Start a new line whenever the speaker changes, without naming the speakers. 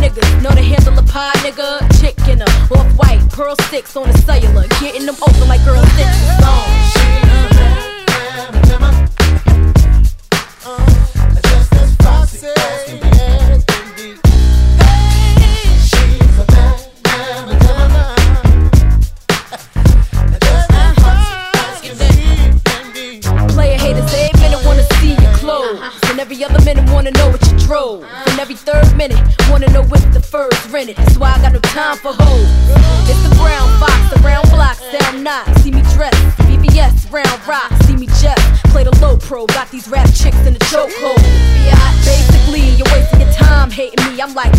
niggas know to handle a pie, nigga. Chick in a off-white, pearl sticks on a cellular, getting them open like girl six is long.
Just as foxy as can be. She's a bad mamma. Just as foxy as can be.
Player haters every minute wanna see your clothes, and every other minute wanna know what you drove, and every third minute wanna know if the fur's rented. That's why I got no time for hoes. It's the brown fox, the round blocks, down knock. See me dressed, BBS, round rock. See me jet, play the low pro. Got these rap chicks in the chokehold. Basically, you're wasting your time hating me. I'm like,